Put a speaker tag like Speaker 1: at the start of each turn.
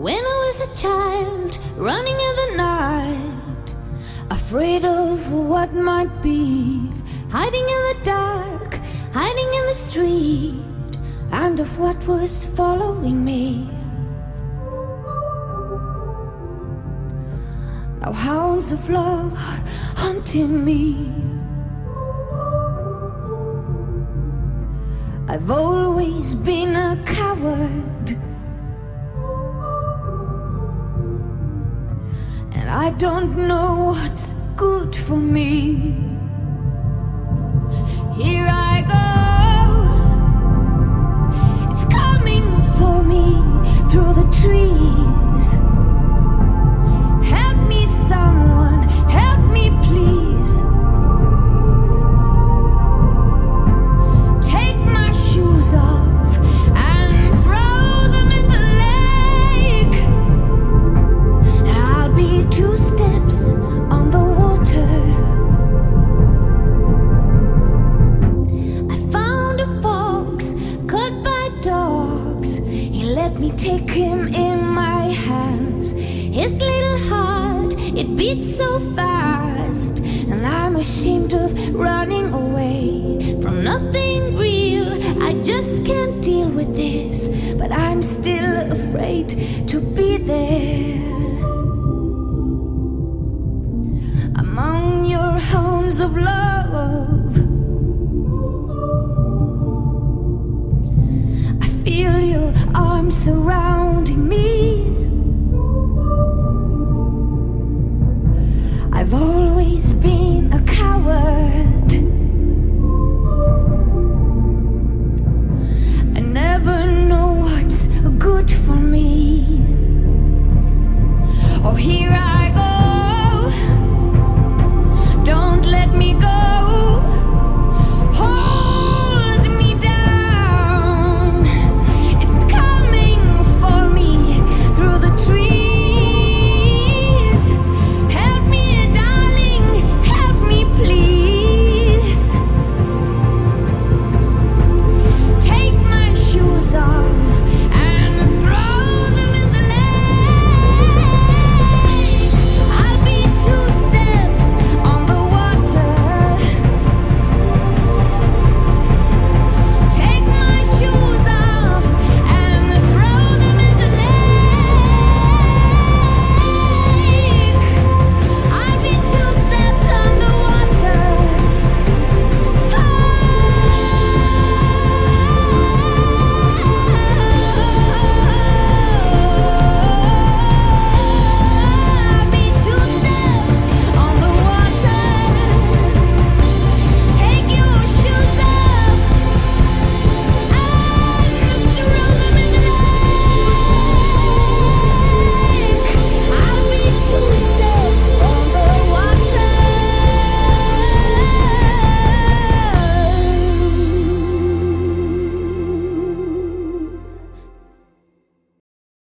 Speaker 1: When I was a child, running in the night, afraid of what might be, hiding in the dark, hiding in the street, and of what was following me. Now hounds of love are hunting me. I've always been a coward, and I don't know what's good for me. Here I go, it's coming for me through the trees. Help me, someone, help me, please. Take my shoes off and throw them in the lake, and I'll be 2 steps on the water. I found a fox caught by dogs. He let me take him in my hands. His little heart, it beats so fast, and I'm ashamed of running away from nothing real. I just can't deal with this, but I'm still afraid to be there. Among your hounds of love, I feel your arms around